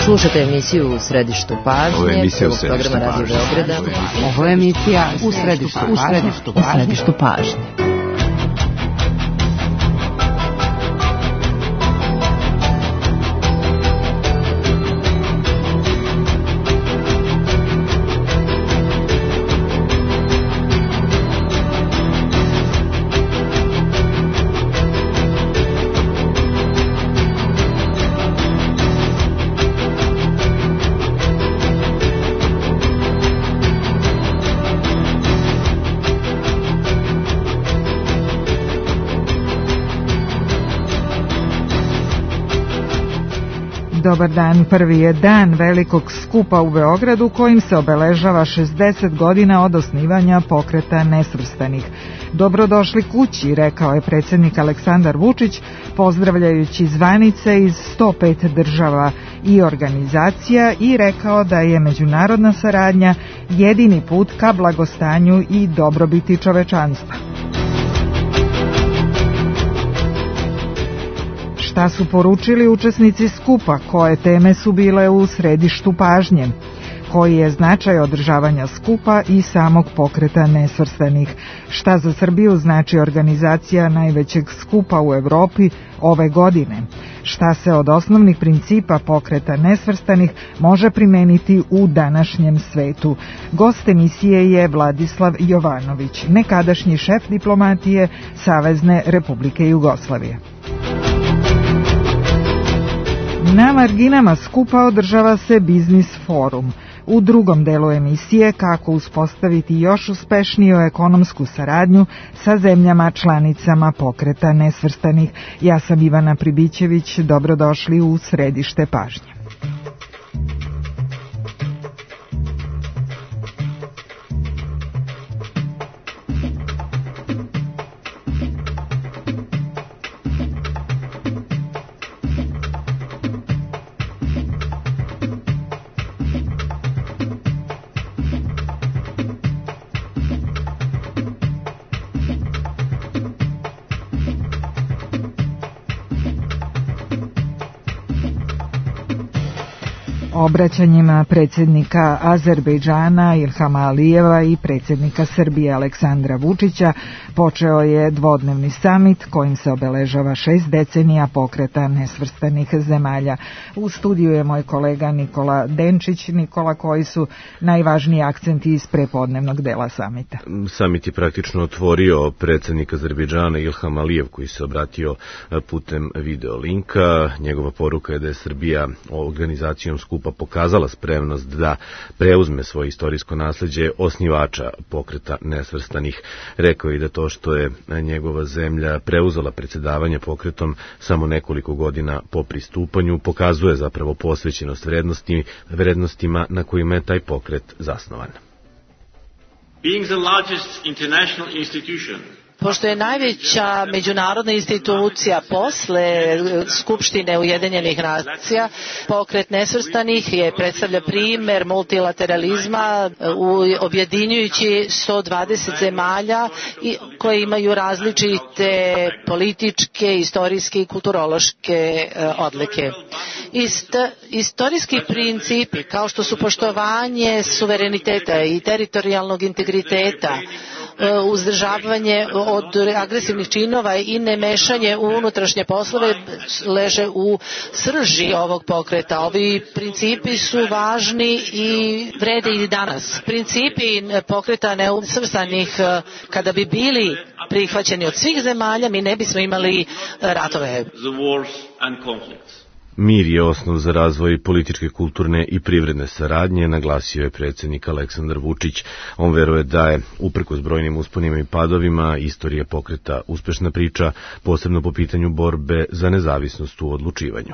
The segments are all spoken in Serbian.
Slušajte emisiju U središtu pažnje. Ovo je emisija U središtu pažnje. Ovo je emisija U središtu pažnje. Dobar dan, prvi je dan velikog skupa u Beogradu kojim se obeležava 60 godina od osnivanja Pokreta nesvrstanih. Dobrodošli kući, rekao je predsjednik Aleksandar Vučić, pozdravljajući zvanice iz 105 država i organizacija i rekao da je međunarodna saradnja jedini put ka blagostanju i dobrobiti čovečanstva. Šta su poručili učesnici skupa, koje teme su bile u središtu pažnje, koji je značaj održavanja skupa i samog Pokreta nesvrstanih, šta za Srbiju znači organizacija najvećeg skupa u Evropi ove godine, šta se od osnovnih principa Pokreta nesvrstanih može primeniti u današnjem svetu. Gost emisije je Vladislav Jovanović, nekadašnji šef diplomatije Savezne Republike Jugoslavije. Na marginama skupa održava se Biznis forum. U drugom delu emisije kako uspostaviti još uspešniju ekonomsku saradnju sa zemljama članicama Pokreta nesvrstanih. Ja sam Ivana Pribićević, dobrodošli u središte pažnje. Obraćanjima predsjednika Azerbejdžana Ilhama Alijeva i predsjednika Srbije Aleksandra Vučića počeo je dvodnevni samit kojim se obeležava 6 decenija Pokreta nesvrstanih zemalja. U studiju je moj kolega Nikola Denčić. Nikola, koji su najvažniji akcenti iz prepodnevnog dela samita? Samit je praktično otvorio predsjednik Azerbejdžana Ilham Alijev, koji se obratio putem video linka. Njegova poruka je da je Srbija organizacijom skupa pokazala spremnost da preuzme svoje istorijsko nasljeđe osnivača Pokreta nesvrstanih. Rekao je da to što je njegova zemlja preuzela predsjedavanje pokretom samo nekoliko godina po pristupanju pokazuje zapravo posvećenost vrednostima na kojima je taj pokret zasnovan. Being the largest international institution, pošto je najveća međunarodna institucija posle Skupštine Ujedinjenih nacija, Pokret nesvrstanih predstavlja primer multilateralizma objedinjujući 120 zemalja koje imaju različite političke, istorijske i kulturološke odlike. Istorijski principi kao što su poštovanje suvereniteta i teritorijalnog integriteta, uzdržavanje od agresivnih činova i nemešanje u unutrašnje poslove leže u srži ovog pokreta. Ovi principi su važni i vrede i danas. Principi Pokreta nesvrstanih, kada bi bili prihvaćeni od svih zemalja, mi ne bismo imali ratove. Mir je osnov za razvoj političke, kulturne i privredne saradnje, naglasio je predsjednik Aleksandar Vučić. On veruje da je, uprkos brojnim usponima i padovima, istorija pokreta uspešna priča, posebno po pitanju borbe za nezavisnost u odlučivanju.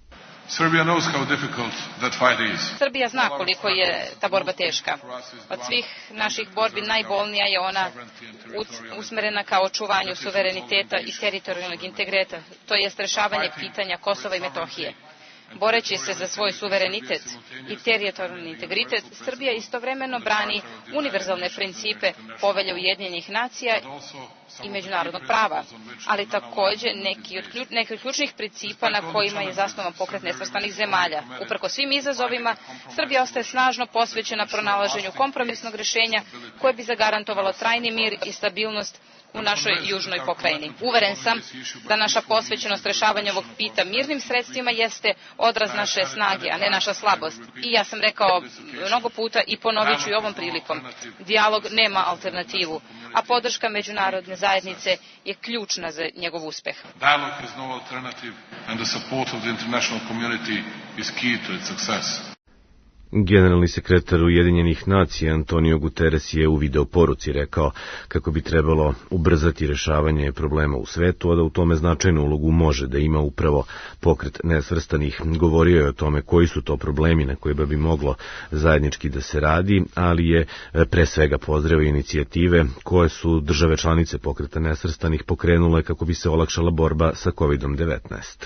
Srbija zna koliko je ta borba teška. Od svih naših borbi najbolnija je ona usmerena ka očuvanju suvereniteta i teritorijalnog integriteta, to jest rešavanje pitanja Kosova i Metohije. Boreći se za svoj suverenitet i teritorijalni integritet, Srbija istovremeno brani univerzalne principe Povelje Ujedinjenih nacija i međunarodnog prava, ali takođe neki od ključnih principa na kojima je zasnovan Pokret nesvrstanih zemalja. Uprkos svim izazovima, Srbija ostaje snažno posvećena pronalaženju kompromisnog rešenja koje bi zagarantovalo trajni mir i stabilnost u našoj južnoj pokrajini. Uveren sam da naša posvećenost rešavanju ovog pita mirnim sredstvima jeste odraz naše snage, a ne naša slabost. I ja sam rekao mnogo puta i ponovit ću i ovom prilikom, dijalog nema alternativu, a podrška međunarodne zajednice je ključna za njegov uspeh. Dialogue has no alternative and the support of the international community is key to its success. Generalni sekretar Ujedinjenih nacija Antonio Guterres je u videoporuci rekao kako bi trebalo ubrzati rešavanje problema u svetu, a da u tome značajnu ulogu može da ima upravo Pokret nesvrstanih. Govorio je o tome koji su to problemi na kojima bi moglo zajednički da se radi, ali je pre svega pozdravio inicijative koje su države članice Pokreta nesvrstanih pokrenule kako bi se olakšala borba sa COVID-19.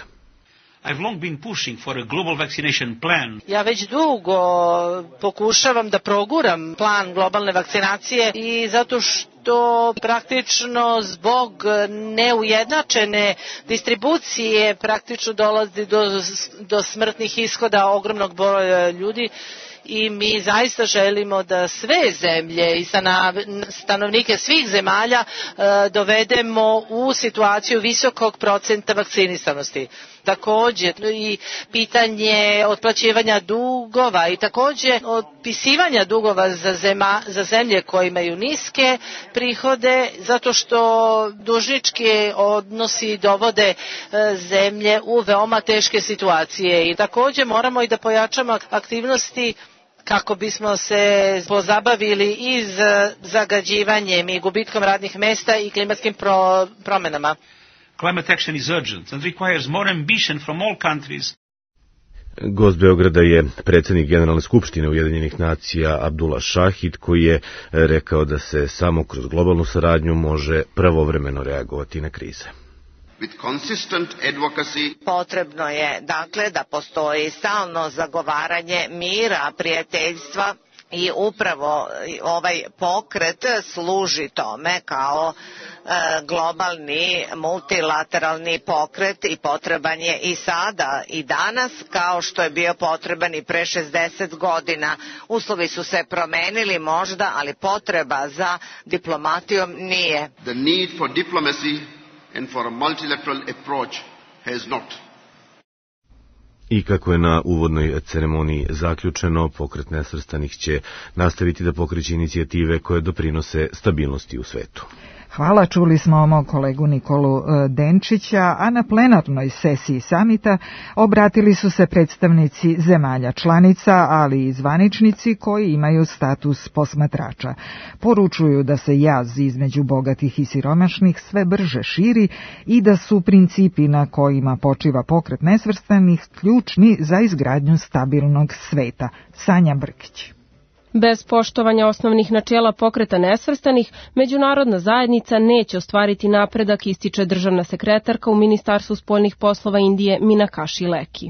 I've long been pushing for a global vaccination plan. Ja već dugo pokušavam da proguram plan globalne vakcinacije i zato što praktično zbog neujednačene distribucije praktično dolazi do smrtnih ishoda ogromnog broja ljudi. I mi zaista želimo da sve zemlje i stanovnike svih zemalja dovedemo u situaciju visokog procenta vakcinisanosti. Također i pitanje otplaćivanja dugova i također otpisivanja dugova za zemlje koje imaju niske prihode, zato što dužnički odnosi dovode zemlje u veoma teške situacije. I također moramo i da pojačamo aktivnosti kako bismo se pozabavili i zagađivanjem i gubitkom radnih mesta i klimatskim promjenama. Climate action is urgent and requires more ambition from all countries. Gost Beograda je predsjednik Generalne skupštine Ujedinjenih nacija Abdullah Shahid, koji je rekao da se samo kroz globalnu saradnju može pravovremeno reagovati na krize. Potrebno je dakle da postoji stalno zagovaranje mira, prijateljstva i upravo ovaj pokret služi tome kao globalni multilateralni pokret i potreban je i sada i danas kao što je bio potreban i pre 60 godina. Uslovi su se promenili možda, ali potreba za diplomatijom nije. The need for diplomacy and for a multilateral approach has not. I kako je na uvodnoj ceremoniji zaključeno, Pokret nesvrstanih će nastaviti da pokreće inicijative koje doprinose stabilnosti u svetu. Hvala, čuli smo mog kolegu Nikolu Denčića, a na plenarnoj sesiji samita obratili su se predstavnici zemalja članica, ali i zvaničnici koji imaju status posmatrača. Poručuju da se jaz između bogatih i siromašnih sve brže širi i da su principi na kojima počiva Pokret nesvrstanih ključni za izgradnju stabilnog sveta. Sanja Brkić. Bez poštovanja osnovnih načela Pokreta nesvrstanih, međunarodna zajednica neće ostvariti napredak, ističe državna sekretarka u Ministarstvu spoljnih poslova Indije Minakashi Leki.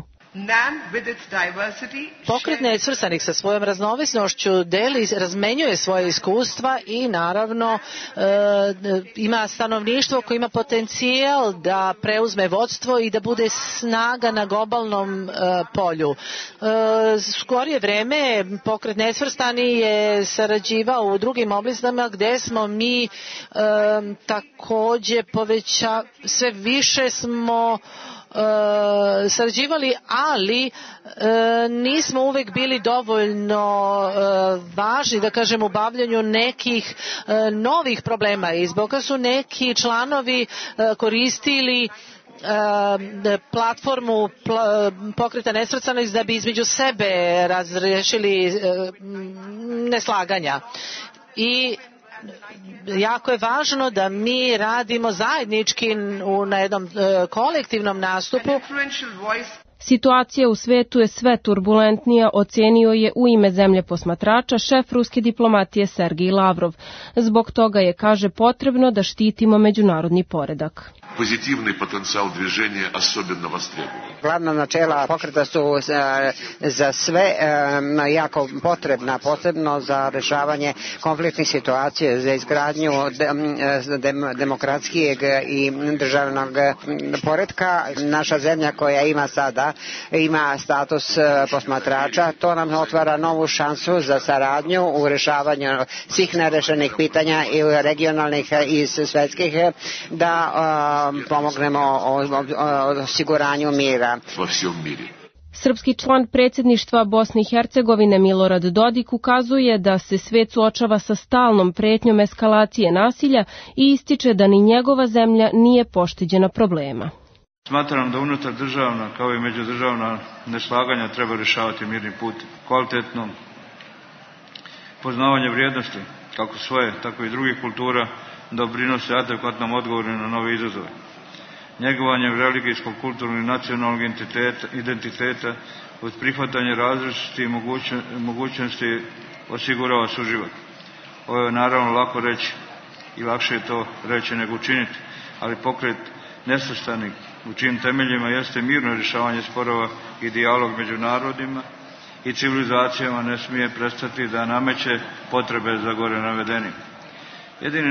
Pokret nesvrstanih sa svojom raznovrsnošću razmenjuje svoje iskustva i naravno ima stanovništvo koje ima potencijal da preuzme vodstvo i da bude snaga na globalnom polju. Skorije vreme Pokret nesvrstani je sarađivao u drugim oblastima gdje smo mi također sve više smo sarađivali, ali nismo uvek bili dovoljno važni, da kažem, u bavljanju nekih novih problema i zbog toga su neki članovi koristili platformu Pokreta nesvrstanih da bi između sebe razrešili neslaganja. I jako je važno da mi radimo zajednički na jednom kolektivnom nastupu. Situacija u svetu je sve turbulentnija, ocenio je u ime zemlje posmatrača šef ruske diplomatije Sergej Lavrov. Zbog toga je, kaže, potrebno da štitimo međunarodni poredak. позитивный потенциал движения особенно востребован. Glavna načela pokreta su za sve jako potrebna, posebno za rešavanje konfliktnih situacija, za izgradnju demokratskijeg i državnog poretka. Naša zemlja koja ima status posmatrača, to nam otvara novu šansu za saradnju u rešavanju svih nerešenih pitanja i regionalnih i svetskih, da pomognemo osiguranju mira. Srpski član predsjedništva Bosne i Hercegovine Milorad Dodik ukazuje da se svet suočava sa stalnom pretnjom eskalacije nasilja i ističe da ni njegova zemlja nije pošteđena problema. Smatram da unutar državna kao i međudržavna neslaganja treba rješavati mirnim putem. Kvalitetno poznavanje vrijednosti, kako svoje, tako i drugih kultura, doprinose adekvatnom odgovoru na nove izazove. Njegovanjem religijskog, kulturnog i nacionalnog identiteta uz prihvatanje različitih mogućnosti osigurava suživot. Ovo je naravno lako reći i lakše je to reći nego učiniti, ali pokret nesvrstanih u čijim temeljima jeste mirno rješavanje sporova i dijalog među narodima i civilizacijama ne smije prestati da nameće potrebe za gore navedenim. Jedino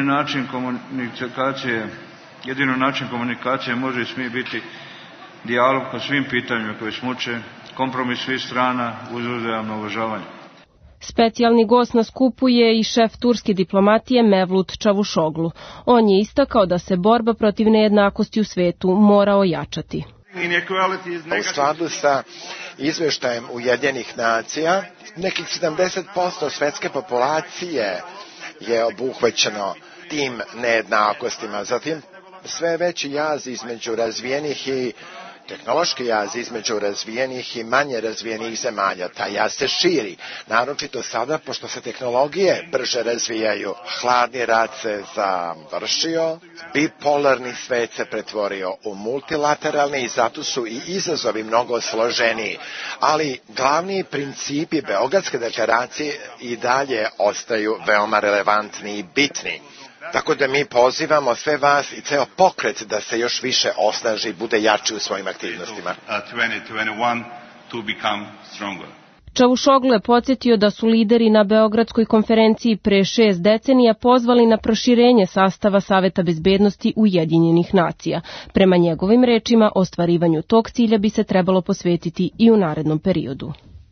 način komunikacije može i smije biti dijalog po svim pitanjima koje smuče, kompromis svih strana uz uzajamno uvažavanje. Specijalni gost na skupu je i šef turske diplomatije Mevlut Čavuşoglu. On je istakao da se borba protiv nejednakosti u svetu mora ojačati. U skladu sa izveštajem Ujedinjenih nacija, nekih 70% svetske populacije je obuhvaćeno tim nejednakostima. Zatim sve veći jaz između razvijenih i tehnološki jaz između razvijenih i manje razvijenih zemalja. Taj jaz se širi, naročito sada pošto se tehnologije brže razvijaju. Hladni rat se završio, bipolarni svet se pretvorio u multilateralni i zato su i izazovi mnogo složeniji. Ali glavni principi Beogradske deklaracije i dalje ostaju veoma relevantni i bitni. Tako da mi pozivamo sve vas i ceo pokret da se još više osnaži i bude jači u svojim aktivnostima. Čavuşoglu je podsjetio da su lideri na Beogradskoj konferenciji pre 6 decenija pozvali na proširenje sastava Saveta bezbednosti Ujedinjenih nacija. Prema njegovim rečima, ostvarivanju tog cilja bi se trebalo posvetiti i u narednom periodu.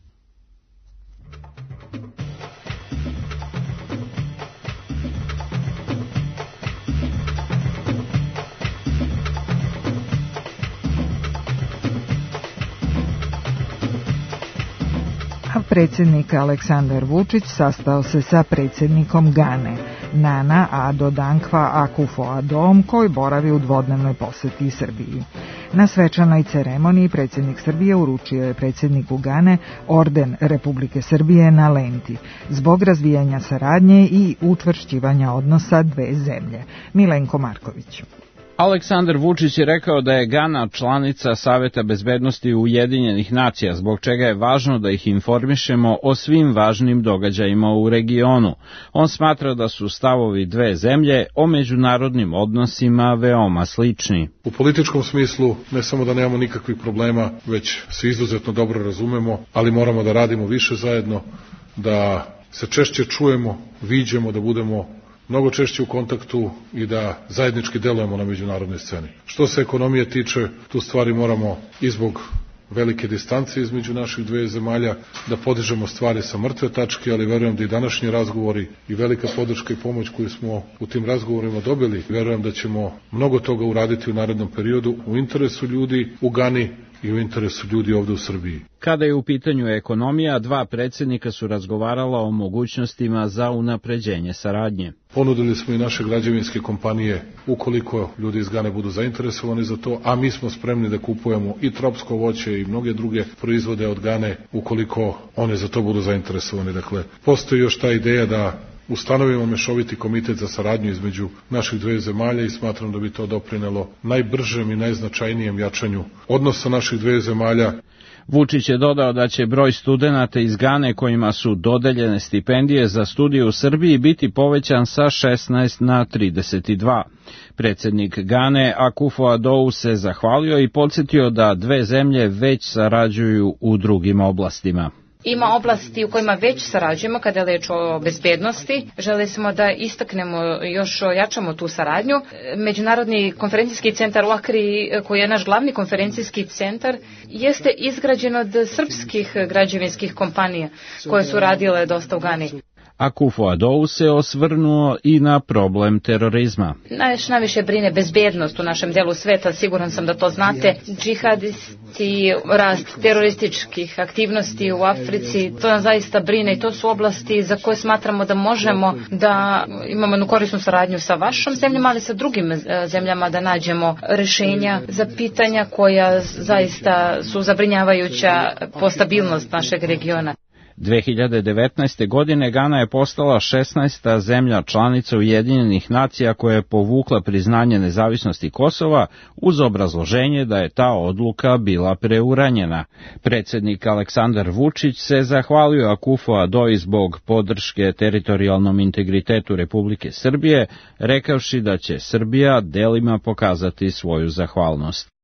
Predsjednik Aleksandar Vučić sastao se sa predsjednikom Gane, Nana Addo Dankwa Akufo-Addom, koji boravi u dvodnevnoj poseti Srbiji. Na svečanoj ceremoniji predsjednik Srbije uručio je predsjedniku Gane orden Republike Srbije na lenti, zbog razvijanja saradnje i učvršćivanja odnosa dve zemlje. Milenko Marković. Aleksandar Vučić je rekao da je Gana članica Saveta bezbednosti Ujedinjenih nacija, zbog čega je važno da ih informišemo o svim važnim događajima u regionu. On smatra da su stavovi dve zemlje o međunarodnim odnosima veoma slični. U političkom smislu ne samo da nemamo nikakvih problema, već se izuzetno dobro razumemo, ali moramo da radimo više zajedno, da se češće čujemo, viđemo, da budemo mnogo češće u kontaktu i da zajednički delujemo na međunarodnoj sceni. Što se ekonomije tiče, tu stvari moramo i zbog velike distance između naših dve zemalja da podižemo stvari sa mrtve tačke, ali verujem da i današnji razgovori i velika podrška i pomoć koju smo u tim razgovorima dobili, verujem da ćemo mnogo toga uraditi u narednom periodu u interesu ljudi u Gani i u interesu ljudi ovde u Srbiji. Kada je u pitanju ekonomija, dva predsjednika su razgovarala o mogućnostima za unapređenje saradnje. Ponudili smo i naše građevinske kompanije ukoliko ljudi iz Gane budu zainteresovani za to, a mi smo spremni da kupujemo i tropsko voće i mnoge druge proizvode od Gane ukoliko one za to budu zainteresovani. Dakle, postoji još ta ideja da ustanovimo mešoviti komitet za saradnju između naših dve zemalja i smatram da bi to doprinelo najbržem i najznačajnijem jačanju odnosa naših dve zemalja. Vučić je dodao da će broj studenata iz Gane kojima su dodeljene stipendije za studije u Srbiji biti povećan sa 16 na 32. Predsjednik Gane Akufo-Addo se zahvalio i podsjetio da dve zemlje već sarađuju u drugim oblastima. Ima oblasti u kojima već sarađujemo kada je reč o bezbednosti. Želeli smo da istaknemo, još ojačamo tu saradnju. Međunarodni konferencijski centar u Akri, koji je naš glavni konferencijski centar, jeste izgrađen od srpskih građevinskih kompanija koje su radile dosta u Gani. Akufo-Addo se osvrnuo i na problem terorizma. Najviše brine bezbednost u našem delu sveta, siguran sam da to znate. Džihadisti, rast terorističkih aktivnosti u Africi, to nas zaista brine i to su oblasti za koje smatramo da možemo da imamo jednu korisnu saradnju sa vašom zemljama, ali sa drugim zemljama da nađemo rešenja za pitanja koja zaista su zabrinjavajuća po stabilnost našeg regiona. 2019. godine Gana je postala 16. zemlja članica Ujedinjenih nacija koja je povukla priznanje nezavisnosti Kosova uz obrazloženje da je ta odluka bila preuranjena. Predsjednik Aleksandar Vučić se zahvalio Akufo-Addo zbog podrške teritorijalnom integritetu Republike Srbije, rekavši da će Srbija delima pokazati svoju zahvalnost.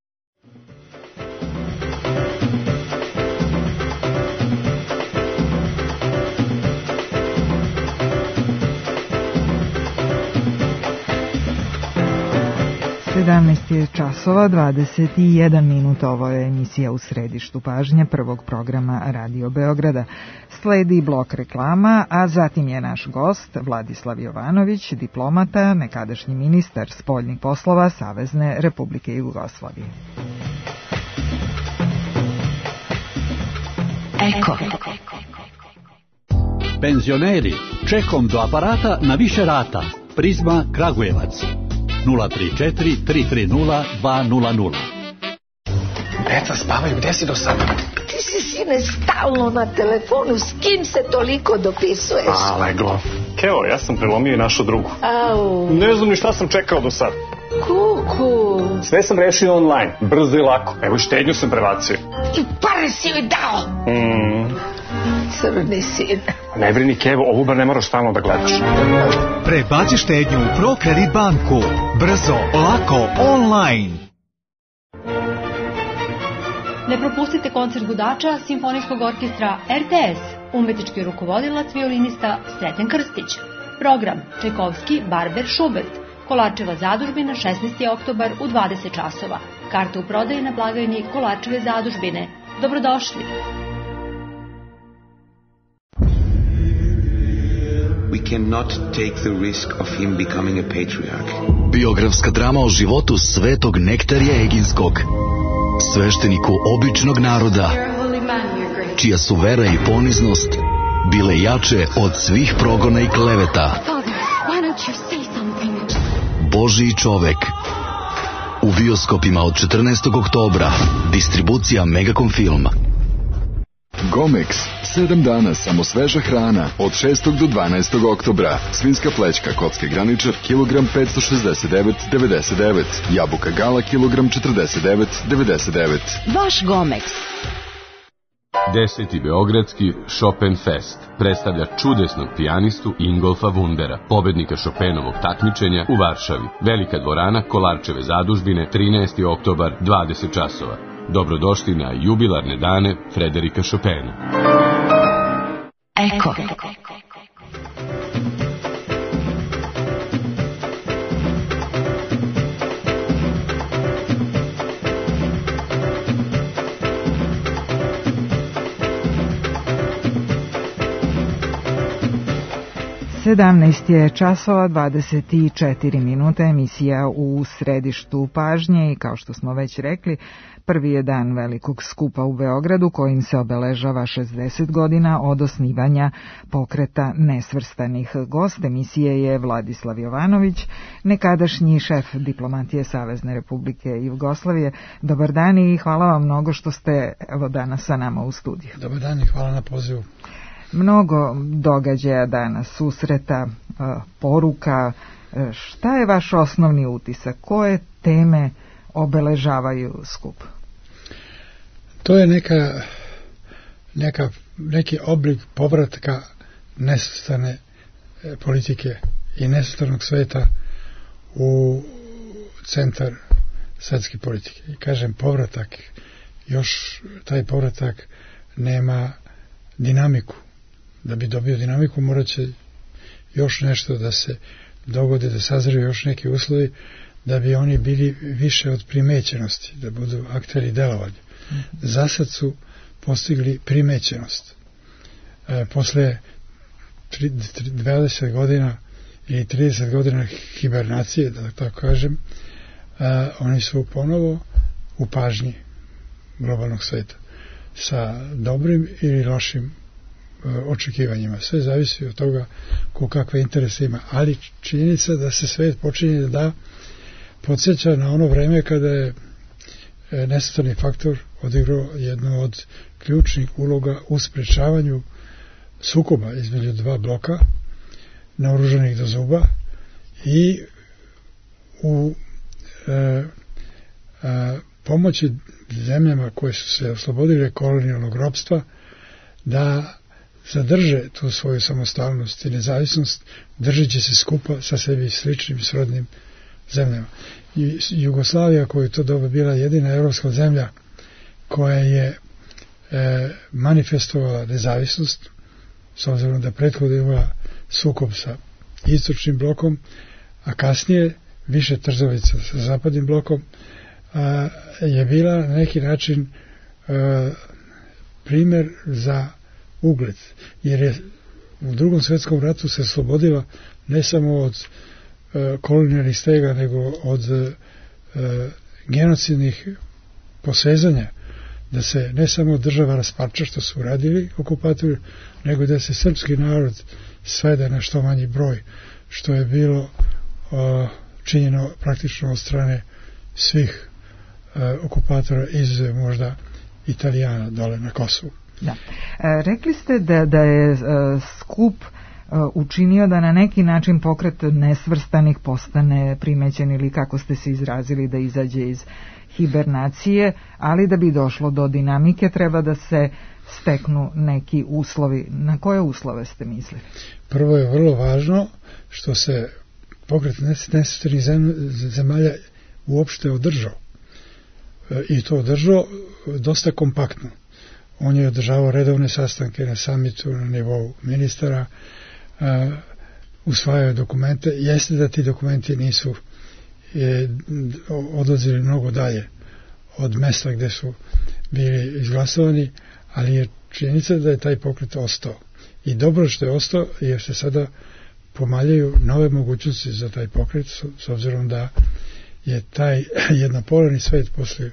Je časova 21 minut. Ovo je emisija U središtu pažnje prvog programa Radio Beograda. Sledi blok reklama, a zatim je naš gost Vladislav Jovanović, diplomata, nekadašnji ministar spoljnih poslova Savezne Republike Jugoslavije. Eko. Penzioneri, čekom do aparata na više rata. Prizma Kragujevac. 034 330 200. Deca spavaju, gde si do sada? Ti si, sine, stalno na telefonu, s kim se toliko dopisuješ? A, leglo. Keo, ja sam prelomio i našu drugu. Au. Ne znam ni šta sam čekao do sada. Kuku. Sve sam rešio online, brzo i lako. Evo, štednju sam prebacio. I pare si joj dao. Crni sin. Ne brini, Kevo, ovu bar ne moraš stalno da gledaš. Prebaci štednju u ProKredit banku. Brzo, lako, online. Ne propustite koncert gudača Simfonijskog orkestra RTS, umetnički rukovodilac violinista Sreten Krstić. Program Čajkovski, Barber, Schubert, Kolarčeva zadužbina 16. oktobar u 20 časova. Karte u prodaji na blagajni Kolarčeve zadužbine. Dobrodošli! We cannot take the risk of him becoming a patriarch. Biografska drama o životu svetog Nektarija Eginskog, svešteniku običnog naroda, čija su vera i poniznost bile jače od svih progona i kleveta. Božiji čovek. U bioskopima od 14. oktobra. Distribucija Megacom Film. Gomex, 7 dana samo sveža hrana od 6. do 12. oktobra. Svinjska plećka kocke graničar kilogram 569,99. Jabuka gala kilogram 49,99. Vaš Gomex. 10. Beogradski Chopin Fest predstavlja čudesnog pijanistu Ingolfa Wundera, pobednika Chopinovog takmičenja u Varšavi. Velika dvorana Kolarčeve zadužbine, 13. oktobar, 20 časova. Dobrodošli na jubilarne dane Frederika Chopina. Eko. Je časova 24 minuta, emisija U središtu pažnje i kao što smo već rekli, prvi je dan velikog skupa u Beogradu kojim se obeležava 60 godina od osnivanja pokreta nesvrstanih. Gost emisije je Vladislav Jovanović, nekadašnji šef diplomatije Savezne Republike Jugoslavije. Dobar dan i hvala vam mnogo što ste evo danas sa nama u studiju. Dobar dan i hvala na pozivu. Mnogo događaja danas, susreta, poruka. Šta je vaš osnovni utisak? Koje teme obeležavaju skup? To je neki oblik povratka nesvrstane politike i nesvrstanog sveta u centar svetske politike. I kažem povratak, još taj povratak nema dinamiku. Da bi dobio dinamiku morat će još nešto da se dogode, da sazreju još neki uslovi da bi oni bili više od primećenosti, da budu akteri delovanja. Zasad su postigli primećenost. Posle 20 godina ili 30 godina hibernacije, da tako kažem, oni su ponovo u pažnji globalnog sveta sa dobrim ili lošim očekivanjima. Sve zavisi od toga ko kakve interese ima, ali činjenica da se svet počinje da podsjeća na ono vreme kada je nesvrstani faktor odigrao jednu od ključnih uloga u sprečavanju sukoba između dva bloka naoružanih do zuba i u pomoći zemljama koje su se oslobodile kolonijalnog ropstva da zadrže tu svoju samostalnost i nezavisnost, držeći se skupa sa sebi sličnim i srodnim zemljama. I Jugoslavija, koja je to doba bila jedina evropska zemlja koja je manifestovala nezavisnost, s obzirom da prethodno imala sukob sa istočnim blokom, a kasnije više trzavica sa zapadnim blokom, je bila na neki način primer za ugled, jer je u Drugom svjetskom ratu se oslobodila ne samo od kolonijalnih stega, nego od genocidnih posezanja, da se ne samo država rasparča, što su radili okupatori, nego da se srpski narod svede na što manji broj, što je bilo činjeno praktično od strane svih okupatora, izuzev možda Italijana dole na Kosovu. Da. Rekli ste da je skup učinio da na neki način pokret nesvrstanih postane primećen, ili kako ste se izrazili, da izađe iz hibernacije, ali da bi došlo do dinamike treba da se steknu neki uslovi. Na koje uslove ste mislili? Prvo je vrlo važno što se pokret nesvrstanih zemalja uopšte održao. I to održao dosta kompaktno. On je održavao redovne sastanke na samitu na nivou ministara, usvajao dokumente. Jeste da ti dokumenti nisu odlazili mnogo dalje od mesta gde su bili izglasovani, ali je činjenica da je taj pokret ostao. I dobro što je ostao, jer se sada pomaljaju nove mogućnosti za taj pokret, s obzirom da je taj jednopolarni svet posle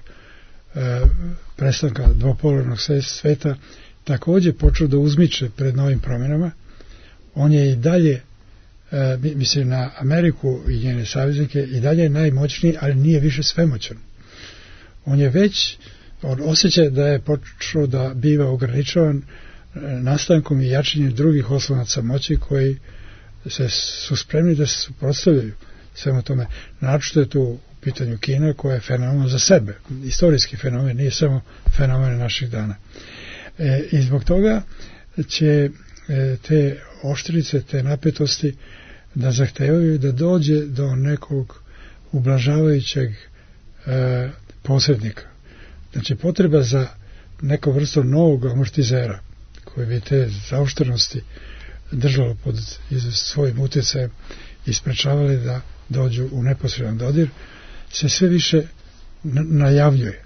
prestanka dvopolarnog sveta također počeo da uzmiče pred novim promjenama. On je i dalje, mislim na Ameriku i njene saveznike, i dalje najmoćniji, ali nije više svemoćan. On je već, on osjeća da je počeo da biva ograničavan nastankom i jačanjem drugih oslonaca moći koji su spremni da se suprotstavljaju svemu tome. Naročito je tu u pitanju Kina, koja je fenomen za sebe, istorijski fenomen, nije samo fenomen naših dana. I zbog toga će te oštrice, te napetosti da zahtevaju da dođe do nekog ublažavajućeg posrednika. Znači potreba za neku vrstu novog amortizera koji bi te zaoštrenosti držalo pod svojim utjecajem i sprečavali da dođu u neposredan dodir, se sve više najavljuje.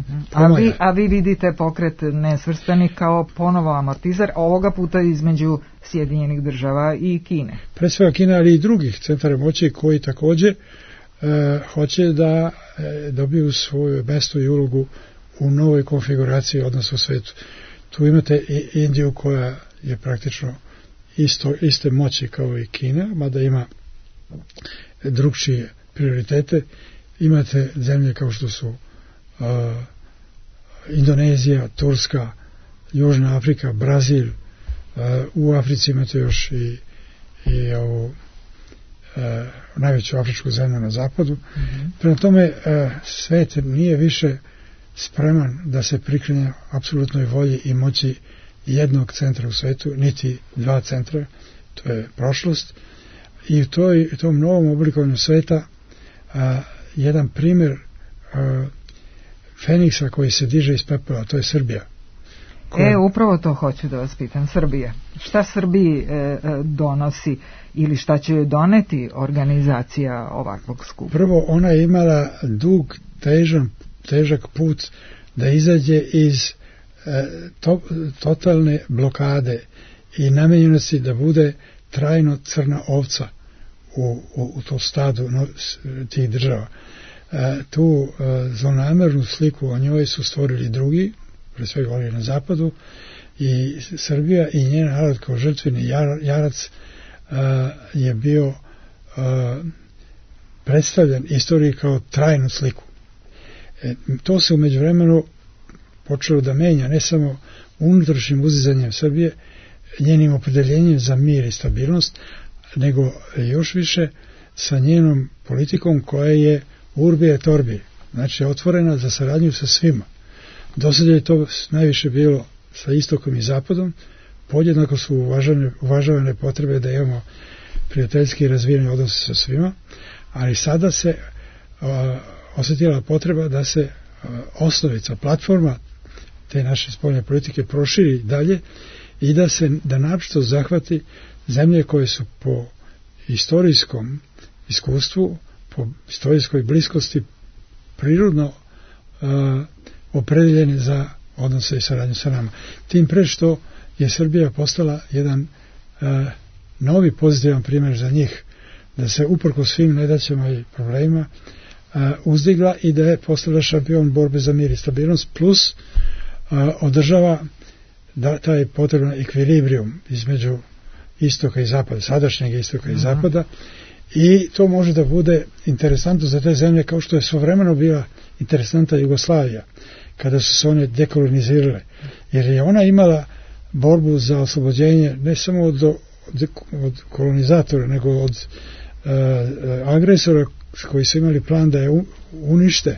A vi vidite pokret nesvrstanih kao ponovo amortizer, ovoga puta između Sjedinjenih država i Kine. Pre svega Kina, ali i drugih centara moći koji također hoće da dobiju svoju mesto i ulogu u novoj konfiguraciji odnosa u svetu. Tu imate i Indiju, koja je praktično iste moći kao i Kina, mada ima drugčije prioritete. Imate zemlje kao što su Indonezija, Turska, Južna Afrika, Brazil, u Africi imate još i ovu najveću afričku zemlju na zapadu. Prema tome, svet nije više spreman da se priklanja apsolutnoj volji i moći jednog centra u svetu, niti dva centra, to je prošlost. I u tom novom oblikovanju sveta jedan primjer Feniksa koji se diže iz pepela, to je Srbija. Upravo to hoću da vas pitam. Srbija. Šta Srbiji donosi ili šta će joj doneti organizacija ovakvog skupa? Prvo, ona je imala dug, težak put da izađe iz totalne blokade i namenjenosti da bude trajno crna ovca u to stadu tih država. Tu zlonamernu sliku o njoj su stvorili drugi, pre svega oni na zapadu, i Srbija i njen narod kao žrtveni jarac je bio predstavljen istoriji kao trajnu sliku. To se u međuvremenu počelo da menja, ne samo unutrašnjim uzizanjem Srbije, njenim opredeljenjem za mir i stabilnost, nego još više sa njenom politikom koja je urbi et orbi, znači otvorena za saradnju sa svima. Do sada je to najviše bilo sa istokom i zapadom, podjednako su uvažavane potrebe da imamo prijateljski razvijene odnose sa svima, ali sada se osjetila potreba da se osnovica, platforma te naše spoljne politike proširi dalje i da naročito zahvati zemlje koje su po istorijskom iskustvu, po istorijskoj bliskosti prirodno opredeljene za odnose i saradnju sa nama. Tim pre što je Srbija postala jedan novi pozitivan primjer za njih, da se uprko svim nedaćama i problemima uzdigla i da je postala šampion borbe za mir i stabilnost, plus održava taj potreban ekvilibrijum između istoka i zapada, sadašnjeg istoka i zapada, i to može da bude interesantno za te zemlje kao što je svojevremeno bila interesantna Jugoslavija, kada su se one dekolonizirale, jer je ona imala borbu za oslobođenje ne samo od kolonizatora, nego od agresora koji su imali plan da je unište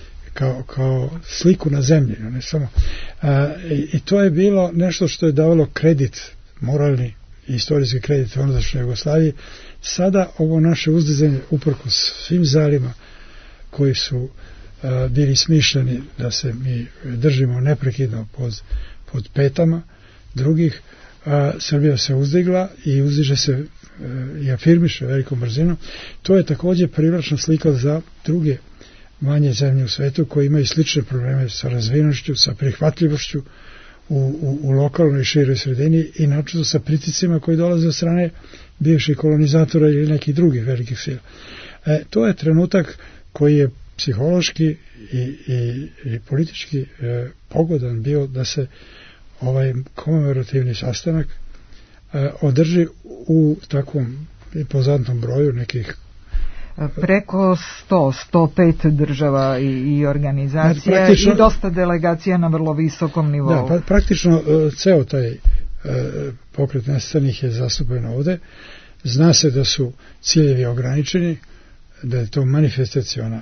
kao sliku na zemlji, ne samo. I to je bilo nešto što je davalo kredit, moralni i istorijski kredit ondašnjoj Jugoslaviji. Sada ovo naše uzdizanje, uprkos svim zalima koji su bili smišljeni da se mi držimo neprekidno pod petama drugih, Srbija se uzdigla i uzdiže se i afirmiše velikom brzinom. To je također privlačna slika za druge manje zemlje u svetu koji imaju slične probleme sa razvijenošću, sa prihvatljivošću u lokalnoj i široj sredini i načinu sa priticima koji dolaze od strane bivših kolonizatora ili nekih drugih velikih sila. To je trenutak koji je psihološki i politički pogodan bio da se ovaj komemorativni sastanak održi u takvom impozantnom broju nekih preko 105 država i organizacija i dosta delegacija na vrlo visokom nivou. Da, praktično ceo taj pokret nesvrstanih je zastupljen ovde. Zna se da su ciljevi ograničeni, da je to manifestaciona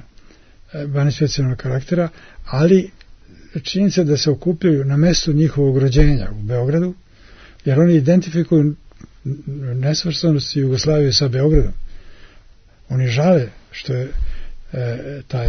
karaktera, ali činjenica da se okupljaju na mestu njihovog rođenja u Beogradu, jer oni identifikuju nesvrstanost Jugoslavije sa Beogradom. Oni žale što je taj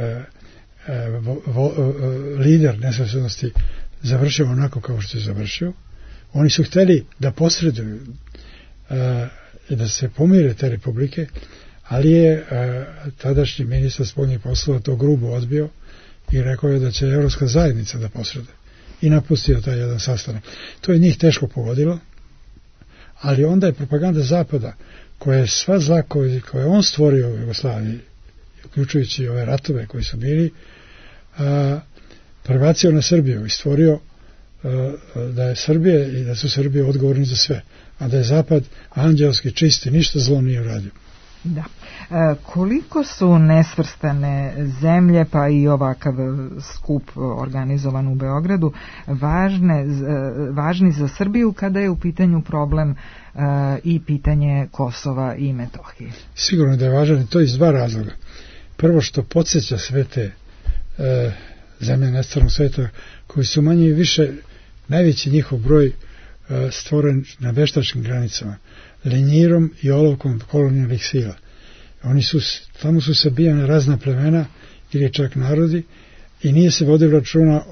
lider nesvrstanosti završio onako kao što je završio. Oni su hteli da posreduju i da se pomire te republike, ali je tadašnji ministar spoljnih poslova to grubo odbio i rekao je da će Evropska zajednica da posreduje i napustio taj jedan sastanak. To je njih teško pogodilo, ali onda je propaganda Zapada, koja je sva zla koje je on stvorio u Jugoslaviji, uključujući ove ratove koji su bili, prebacio na Srbiju i stvorio da je Srbija i da su Srbije odgovorni za sve, a da je Zapad anđelski čisti, ništa zlo nije uradio. Da. Koliko su nesvrstane zemlje, pa i ovakav skup organizovan u Beogradu, važni za Srbiju kada je u pitanju problem i pitanje Kosova i Metohije? Sigurno da je važan i to iz dva razloga. Prvo što podsjeća sve te zemlje nestalnog sveta, koji su manje i više, najveći njihov broj stvoren na veštačkim granicama, lenjirom i olovkom kolonijalnih sila. Tamo su sabijane razna plemena ili čak narodi i nije se vodilo računa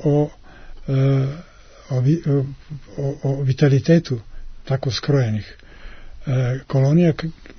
o vitalitetu tako skrojenih kolonija.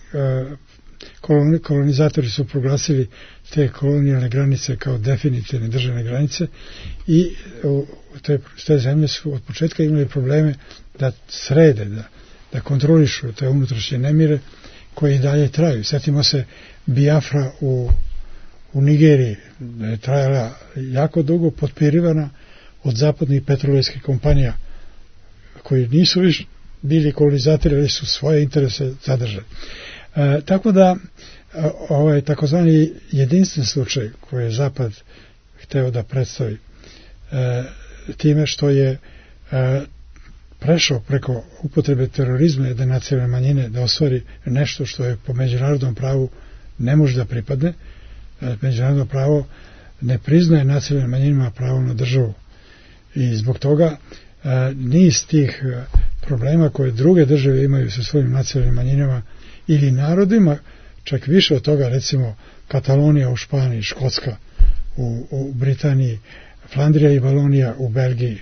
Kolonizatori su proglasili te kolonijalne granice kao definitivne državne granice i te zemlje su od početka imali probleme da srede, da kontrolišu te unutrašnje nemire koje i dalje traju. Sjetimo se Biafra u Nigeriji, da je trajala jako dugo, potpirivana od zapadnih petrolejskih kompanija koji nisu više bili kolonizatori, ali su svoje interese zadržali. Tako da ovaj takozvani jedinstven slučaj koji je Zapad hteo da predstavi time što je prešao preko upotrebe terorizma jedne nacionalne manjine da ostvari nešto što je po međunarodnom pravu ne može da pripadne. Međunarodno pravo ne priznaje nacionalnim manjinama pravo na državu i zbog toga niz tih problema koje druge države imaju sa svojim nacionalnim manjinama ili narodima, čak više od toga, recimo Katalonija u Španiji, Škotska u Britaniji, Flandrija i Valonija u Belgiji,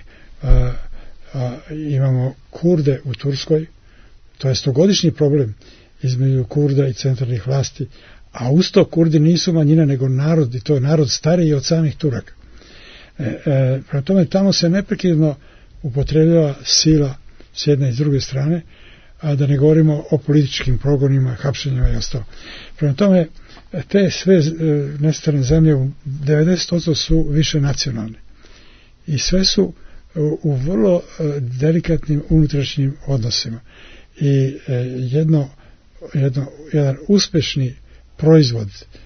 imamo Kurde u Turskoj, to je 100-godišnji problem između Kurda i centralnih vlasti, a usto Kurdi nisu manjina nego narod, i to je narod stariji od samih Turaka. Prema tome, tamo se neprekidno upotrebljava sila s jedne i s druge strane, a da ne govorimo o političkim progonima, hapšenjima i ostalo. Prema tome, te sve nestane zemlje u 90% su više nacionalne i sve su u vrlo delikatnim unutrašnjim odnosima i jedan uspešni proizvod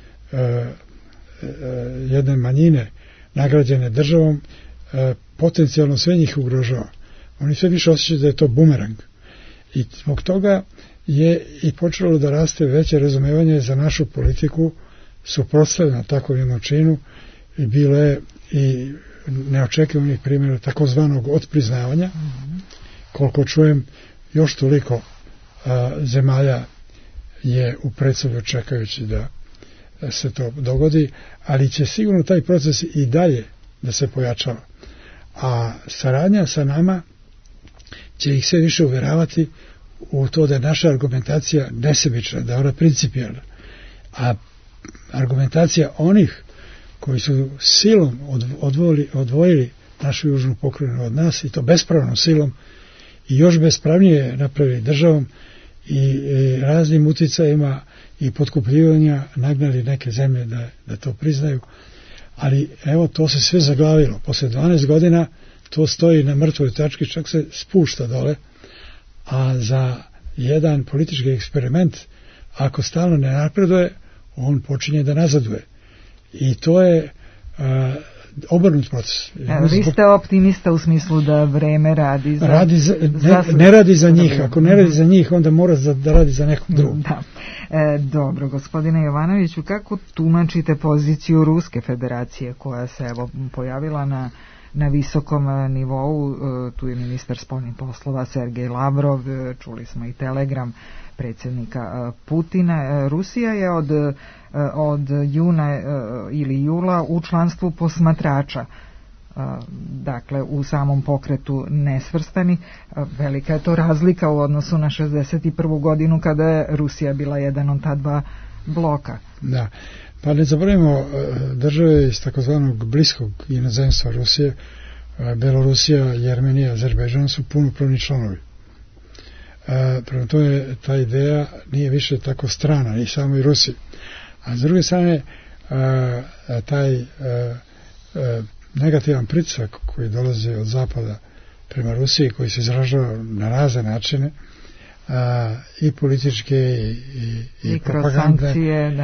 jedne manjine nagrađene državom potencijalno sve njih ugrožava. Oni sve više osjećaju da je to bumerang i zbog toga je i počelo da raste veće razumevanje za našu politiku suprotstavljena takvom jednom činu i bilo je i neočekivanih primjera takozvanog otpriznavanja. Koliko čujem, još toliko zemalja je u predstavlju čekajući da se to dogodi, ali će sigurno taj proces i dalje da se pojačava. A saradnja sa nama će ih sve više uvjeravati u to da je naša argumentacija nesebična, da je ona principijalna. A argumentacija onih koji su silom odvojili našu južnu pokrajinu od nas i to bespravnom silom i još bespravnije napravili državom i raznim uticajima i potkupljivanja nagnali neke zemlje da to priznaju. Ali evo, to se sve zaglavilo. Posle 12 godina to stoji na mrtvoj tački, čak se spušta dole, a za jedan politički eksperiment, ako stalno ne napreduje, on počinje da nazaduje. I to je obrnut proces. Vi ste optimista u smislu da vreme radi za... Ne radi za njih. Ako ne radi za njih, onda mora da radi za nekog drugog. Da. Dobro, gospodine Jovanoviću, kako tumačite poziciju Ruske federacije koja se evo pojavila na visokom nivou? Tu je ministar spoljnih poslova Sergej Lavrov, čuli smo i telegram predsjednika Putina. Rusija je od juna ili jula u članstvu posmatrača, dakle u samom pokretu nesvrstani. Velika je to razlika u odnosu na 61. godinu kada je Rusija bila jedan od ta dva bloka. Da, pa ne zaboravimo države iz takozvanog bliskog inozemstva Rusije, Belorusija, Jermenija, Azerbejdžan su punopravni članovi. Prema tome, ta ideja nije više tako strana i samo i Rusiji. A s druge strane, taj negativan pritisak koji dolazi od zapada prema Rusiji, koji se izražava na razne načine, i političke i propagandne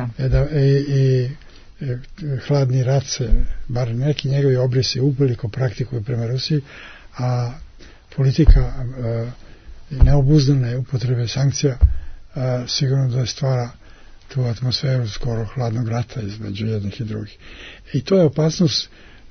i hladni rat se, bar neki njegovi obrisi uveliko praktikuju prema Rusiji, a politika neobuzdane upotrebe sankcija sigurno da stvara tu atmosferu skoro hladnog rata između jednih i drugih. I to je opasnost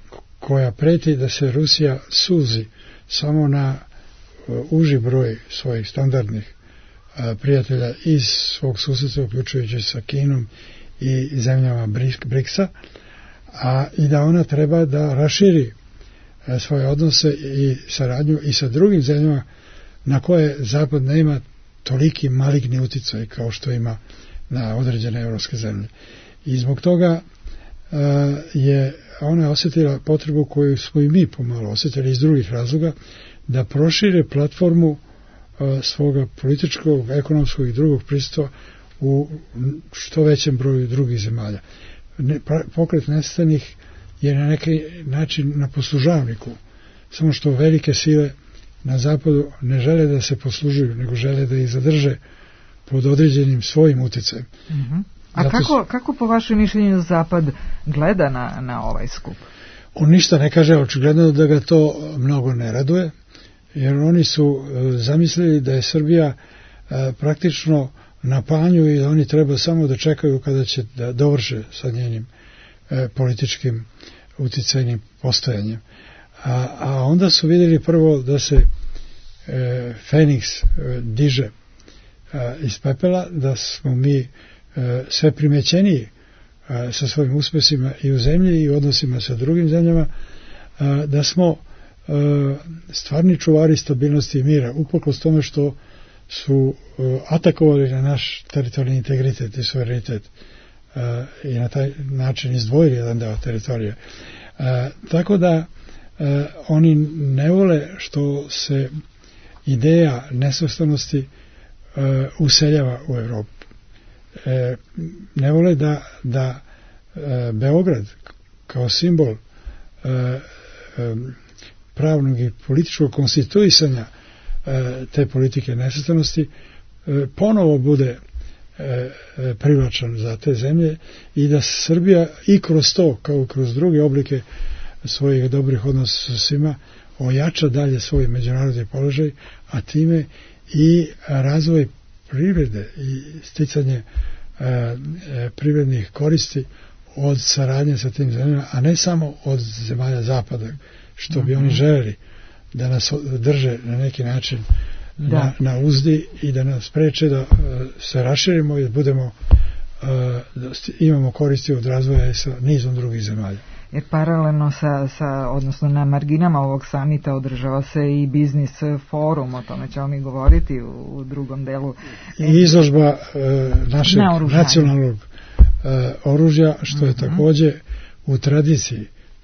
koja preti da se Rusija suzi samo na uži broj svojih standardnih prijatelja iz svog susjedstva, uključujući sa Kinom i zemljama BRICS-a, i da ona treba da raširi svoje odnose i saradnju i sa drugim zemljama na koje Zapad nema toliki maligni uticaj kao što ima na određene evropske zemlje. I zbog toga je ona osjetila potrebu koju smo i mi pomalo osjetili iz drugih razloga, da prošire platformu svoga političkog, ekonomskog i drugog prisustva u što većem broju drugih zemalja. Pokret nesvrstanih je na neki način na poslužavniku, samo što velike sile na zapadu ne žele da se poslužuju, nego žele da ih zadrže pod određenim svojim uticajem. A kako po vašem mišljenju Zapad gleda na ovaj skup? On ništa ne kaže, očigledno da ga to mnogo ne raduje, jer oni su zamislili da je Srbija praktično na panju i da oni treba samo da čekaju kada će da dovrše sa njenim političkim uticajnim postojanjem. A onda su vidjeli prvo da se Feniks diže iz pepela, da smo mi sve primećeniji sa svojim uspesima i u zemlji i u odnosima sa drugim zemljama, da smo stvarni čuvari stabilnosti i mira, uprkos tome što su atakovali na naš teritorijalni integritet i suverenitet i na taj način izdvojili jedan deo teritorije. Tako da oni ne vole što se ideja nesvrstanosti useljava u Evropu. Ne vole da Beograd kao simbol pravnog i političkog konstituisanja te politike nesvrstanosti ponovo bude privlačan za te zemlje i da Srbija i kroz to, kao i kroz druge oblike svojih dobrih odnosa sa svima, ojača dalje svoj međunarodni položaj, a time i razvoj privrede i sticanje privrednih koristi od saradnje sa tim zemljama, a ne samo od zemalja zapada, što bi oni želeli da nas drže na neki način na uzdi i da nas spreče da se raširimo i da budemo da imamo koristi od razvoja sa nizom drugih zemalja. Jer paralelno odnosno na marginama ovog samita održava se i biznis forum, o tome ćemo mi govoriti u drugom delu. I izložba našeg nacionalnog oružja, što je takođe u tradiciji.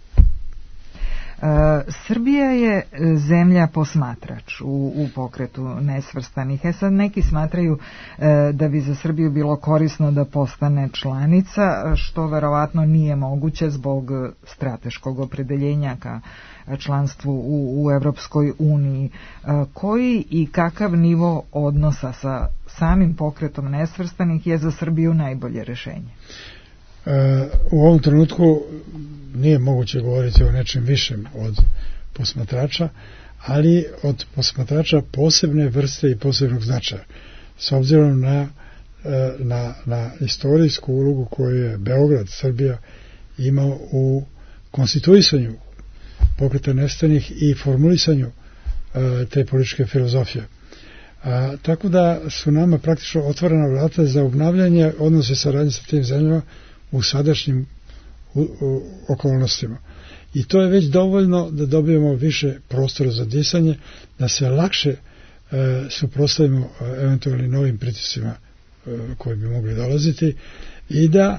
Srbija je zemlja posmatrač u pokretu nesvrstanih. Sad neki smatraju da bi za Srbiju bilo korisno da postane članica, što verovatno nije moguće zbog strateškog opredeljenja ka članstvu u Evropskoj uniji. Koji i kakav nivo odnosa sa samim pokretom nesvrstanih je za Srbiju najbolje rešenje? U ovom trenutku nije moguće govoriti o nečem višem od posmatrača, ali od posmatrača posebne vrste i posebnog značaja. S obzirom na istorijsku ulogu koju je Beograd, Srbija, imao u konstituisanju pokreta nesvrstanih i formulisanju te političke filozofije. Tako da su nama praktično otvorena vrata za obnavljanje odnose saradnje sa tim zemljama u sadašnjim okolnostima. I to je već dovoljno da dobijemo više prostora za disanje, da se lakše suprotstavimo eventualnim novim pritiscima koji bi mogli dolaziti i da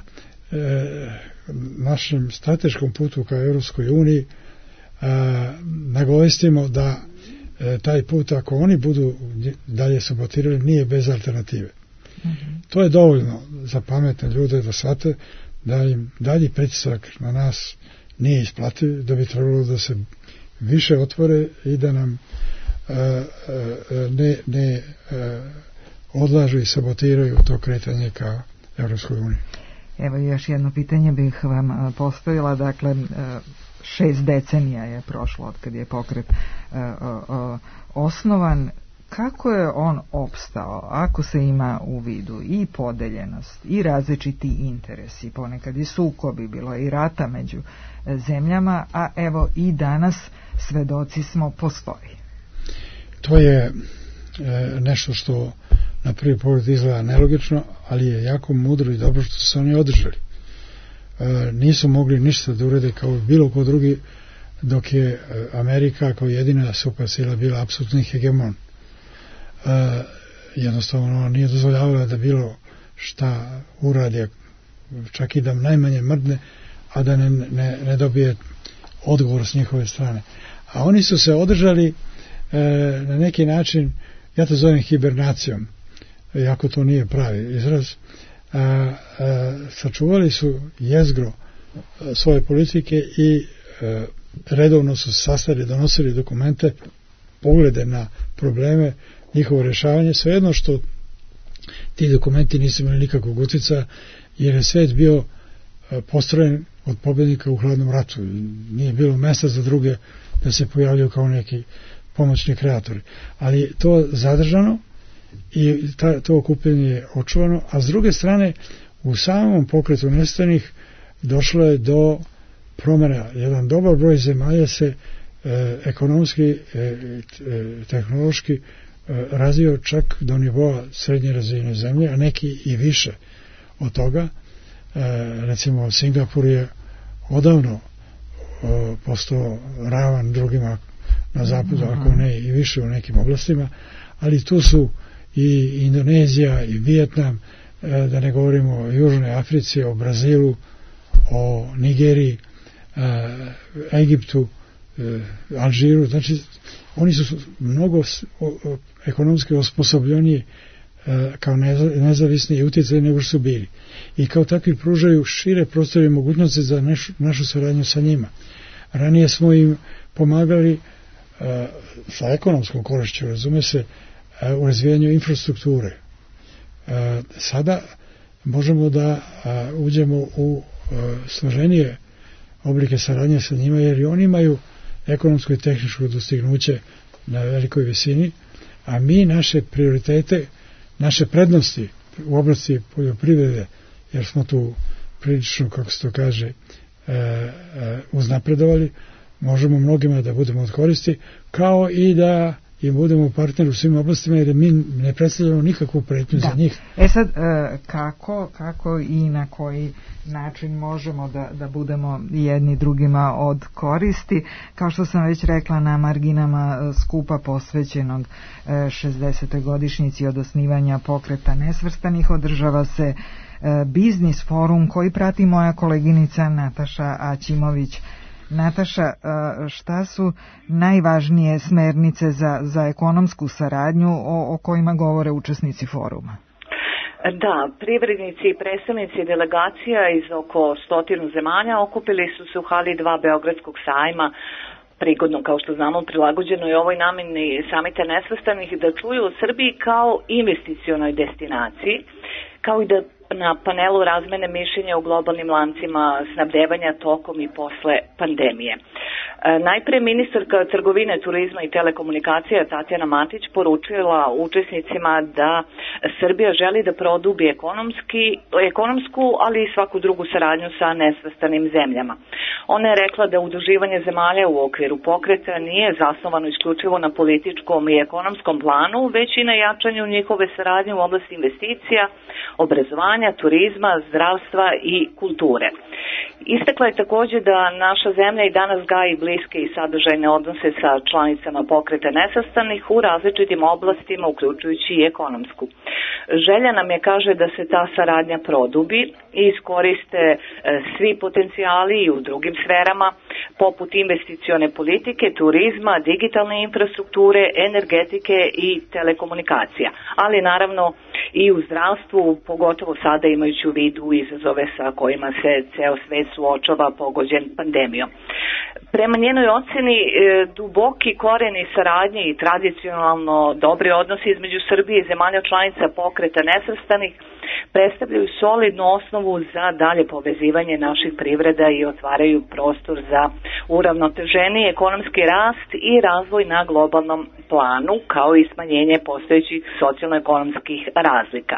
našem strateškom putu ka Evropskoj uniji nagovestimo da taj put, ako oni budu dalje sabotirali, nije bez alternative. To je dovoljno za pametne ljude da shvate da im dalji pritisak na nas nije isplativ, da bi trebalo da se više otvore i da nam ne odlažu i sabotiraju to kretanje ka Evropskoj uniji. Evo još jedno pitanje bih vam postavila. Dakle, 6 decenija je prošlo od kad je pokret osnovan. kako je on opstao, ako se ima u vidu i podeljenost i različiti interesi, ponekad i sukobi, bilo je i rata među zemljama, a evo i danas svedoci smo postoji. To je nešto što na prvi pogled izgleda nelogično, ali je jako mudro i dobro što su oni održali. Nisu mogli ništa da urede kao bilo ko drugi, dok je Amerika kao jedina supersila bila apsolutni hegemon. Jednostavno ona nije dozvoljavala da bilo šta uradi, čak i da najmanje mrdne, a da ne dobije odgovor s njihove strane. A oni su se održali na neki način, ja to zovem hibernacijom, iako to nije pravi izraz, sačuvali su jezgro svoje politike i redovno su sastali, donosili dokumente, poglede na probleme, njihovo rješavanje, svejedno što ti dokumenti nisu imali nikakvog utjecaja, jer je svet bio postrojen od pobjednika u hladnom ratu. Nije bilo mjesta za druge da se pojavljaju kao neki pomoćni kreatori. Ali to zadržano i to okupljanje je očuvano, a s druge strane u samom pokretu nesvrstanih došlo je do promjena. Jedan dobar broj zemalja se ekonomski, tehnološki razvio čak do nivoa srednje razvijene zemlje, a neki i više od toga. Recimo Singapur je odavno postao ravan drugima na zapadu, ako ne i više u nekim oblastima, ali tu su i Indonezija i Vijetnam, da ne govorimo o Južnoj Africi, o Brazilu, o Nigeriji, Egiptu, Alžiru. Znači oni su mnogo ekonomski osposobljeniji kao nezavisni i utjecaj nego što su bili. I kao takvi pružaju šire prostore i mogućnosti za našu saradnju sa njima. Ranije smo im pomagali sa ekonomskom korišću, razume se, u razvijanju infrastrukture. Sada možemo da uđemo u složenije oblike saradnje sa njima, jer i oni imaju ekonomsko i tehničko dostignuće na velikoj visini, a mi naše prioritete, naše prednosti u oblasti poljoprivrede, jer smo tu prilično, kako se to kaže, uznapredovali, možemo mnogima da budemo od koristi, kao i da im budemo partner u svim oblastima, jer mi ne predstavljamo nikakvu pretnju za njih. Sad, kako i na koji način možemo da budemo jedni drugima od koristi? Kao što sam već rekla, na marginama skupa posvećenog 60. godišnjici od osnivanja pokreta nesvrstanih održava se biznis forum koji prati moja koleginica Nataša Aćimović. Nataša, šta su najvažnije smernice za ekonomsku saradnju o kojima govore učesnici foruma? Da, privrednici i predstavnici delegacija iz oko 100 zemalja okupili su se u hali 2 Beogradskog sajma, prigodno, kao što znamo, prilagođeno je ovoj namjeni samita nesvrstanih, da čuju o Srbiji kao investicionoj destinaciji, kao i da na panelu razmene mišljenja u globalnim lancima snabdevanja tokom i posle pandemije. Najpre ministarka trgovine, turizma i telekomunikacija Tatjana Matić poručila učesnicima da Srbija želi da produbi ekonomsku, ali i svaku drugu saradnju sa nesvrstanim zemljama. Ona je rekla da udruživanje zemalja u okviru pokreta nije zasnovano isključivo na političkom i ekonomskom planu, već i na jačanju njihove saradnje u oblasti investicija, obrazovanja, turizma, zdravstva i kulture. Istakla je također da naša zemlja i danas gaji bliske i sadržajne odnose sa članicama pokreta nesvrstanih u različitim oblastima, uključujući i ekonomsku. Želja nam je, kaže, da se ta saradnja produbi i iskoriste svi potencijali i u drugim sferama, poput investicione politike, turizma, digitalne infrastrukture, energetike i telekomunikacija, ali naravno i u zdravstvu, pogotovo sada imajući u vidu izazove sa kojima se ceo svet suočava pogođen pandemijom. Prema njenoj ocjeni, duboki koreni saradnje i tradicionalno dobri odnosi između Srbije i zemalja članica pokreta nesvrstanih predstavljaju solidnu osnovu za dalje povezivanje naših privreda i otvaraju prostor za uravnoteženiji ekonomski rast i razvoj na globalnom planu, kao i smanjenje postojećih socijalno-ekonomskih razlika.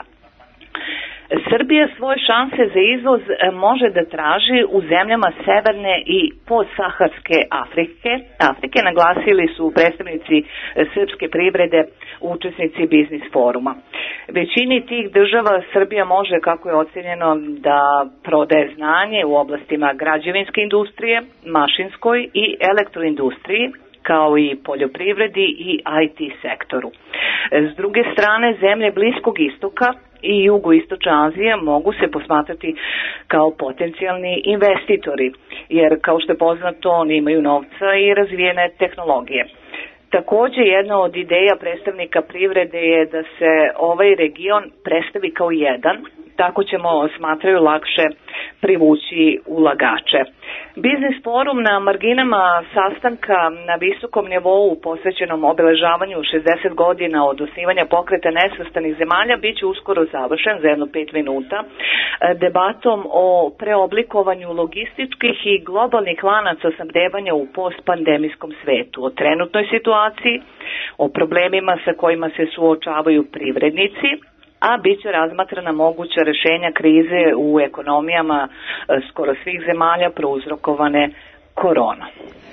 Srbija svoje šanse za izvoz može da traži u zemljama severne i podsaharske Afrike, naglasili su predstavnici srpske privrede, učesnici biznis foruma. Većini tih država Srbija može, kako je ocenjeno, da prodaje znanje u oblastima građevinske industrije, mašinskoj i elektroindustriji, kao i poljoprivredi i IT sektoru. S druge strane, zemlje Bliskog istoka i jugoistočne Azije mogu se posmatrati kao potencijalni investitori, jer kao što je poznato, oni imaju novca i razvijene tehnologije. Takođe, jedna od ideja predstavnika privrede je da se ovaj region predstavi kao jedan, tako ćemo, smatraju, lakše privući ulagače. Biznis forum na marginama sastanka na visokom nivou posvećenom obeležavanju 60 godina od osnivanja Pokreta nesvrstanih zemalja biće uskoro završen za jedno 5 minuta debatom o preoblikovanju logističkih i globalnih lanaca snabdevanja u postpandemijskom svetu, o trenutnoj situaciji, o problemima sa kojima se suočavaju privrednici, a bit će razmatrana moguća rešenja krize u ekonomijama skoro svih zemalja prouzrokovane korona.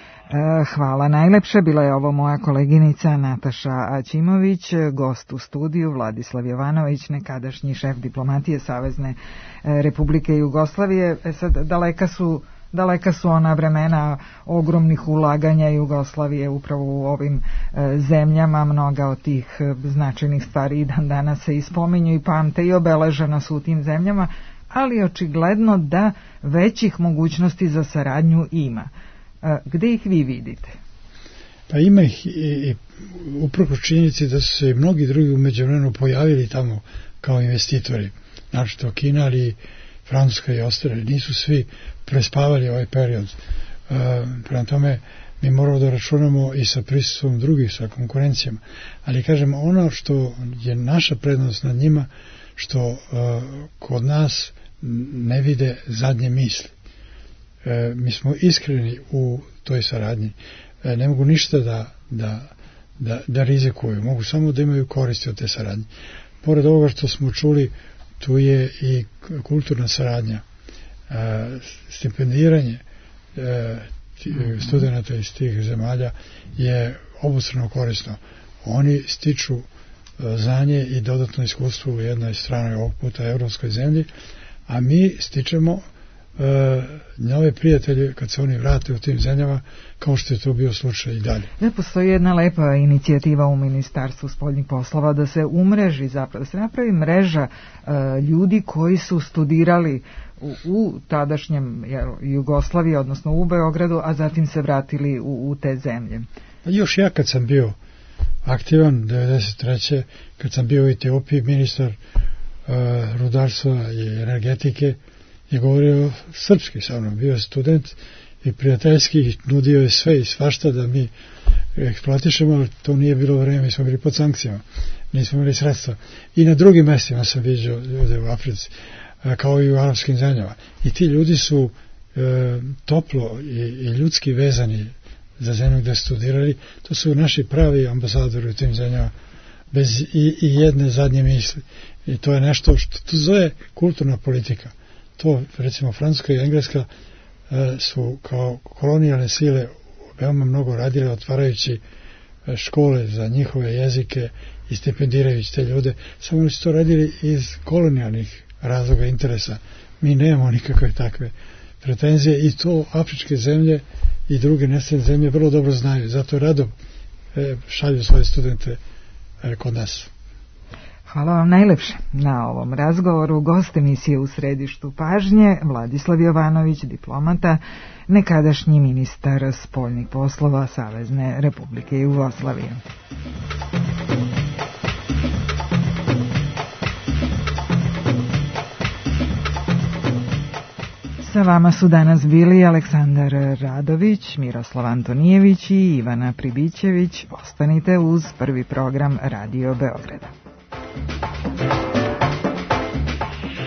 Hvala najlepše. Bila je ovo moja koleginica Nataša Aćimović, gost u studiju Vladislav Jovanović, nekadašnji šef diplomatije Savezne Republike Jugoslavije. Sad, daleka su ona vremena ogromnih ulaganja Jugoslavije upravo u ovim zemljama. Mnoga od tih značajnih stvari i dan danas se ispominju i pamte i obeležena su u tim zemljama, ali očigledno da većih mogućnosti za saradnju ima. Gde ih vi vidite? Pa ima ih i uprkos činjenici da su se i mnogi drugi u međuvremenu pojavili tamo kao investitori, naročito Kina, ali Francuska i ostale. Nisu svi prespavali ovaj period. Prema tome mi moramo da računamo i sa prisustvom drugih, sa konkurencijama. Ali kažem, ono što je naša prednost nad njima, što kod nas ne vide zadnje misli. Mi smo iskreni u toj saradnji. Ne mogu ništa da rizikuju. Mogu samo da imaju koristi od te saradnje. Pored ovoga što smo čuli, tu je i kulturna saradnja. Stipendiranje studenta iz tih zemalja je obostrano korisno. Oni stiču znanje i dodatno iskustvo u jednoj stranoj, ovog puta evropskoj zemlji, a mi stičemo nove prijatelje kad se oni vrate u tim zemljama, kao što je to bio slučaj i dalje. Postoji jedna lepa inicijativa u Ministarstvu spoljnih poslova da se umreži, zapravo da se napravi mreža ljudi koji su studirali u tadašnjem Jugoslaviji, odnosno u Beogradu, a zatim se vratili u te zemlje. Još ja kad sam bio aktivan 1993. kad sam bio u Etiopiji, ministar rudarstva i energetike je govorio srpski sa mnom, bio je student i prijateljski, nudio je sve i svašta da mi eksploatišemo, ali to nije bilo vreme, mi smo bili pod sankcijama, nismo imali sredstva. I na drugim mestima sam vidio ljude u Africi, kao i u arapskim zemljama. I ti ljudi su toplo i ljudski vezani za zemlju gde studirali. To su naši pravi ambasadori u tim zemljama, bez i jedne zadnje misli. I to je nešto što to zove kulturna politika. To, recimo, Francuska i Engleska su kao kolonijalne sile veoma mnogo radile, otvarajući škole za njihove jezike i stipendirajući te ljude. Samo oni su to radili iz kolonijalnih razloga, interesa. Mi nemamo nikakve takve pretenzije i to afričke zemlje i druge nestrane zemlje vrlo dobro znaju. Zato rado šalju svoje studente kod nas. Hvala vam najlepše na ovom razgovoru. Gost emisije U središtu pažnje Vladislav Jovanović, diplomata, nekadašnji ministar spoljnih poslova Savezne Republike Jugoslavije. Sa vama su danas bili Aleksandar Radović, Miroslav Antonijević i Ivana Pribićević. Ostanite uz prvi program Radio Beograda.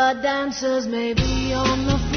dancers may be on the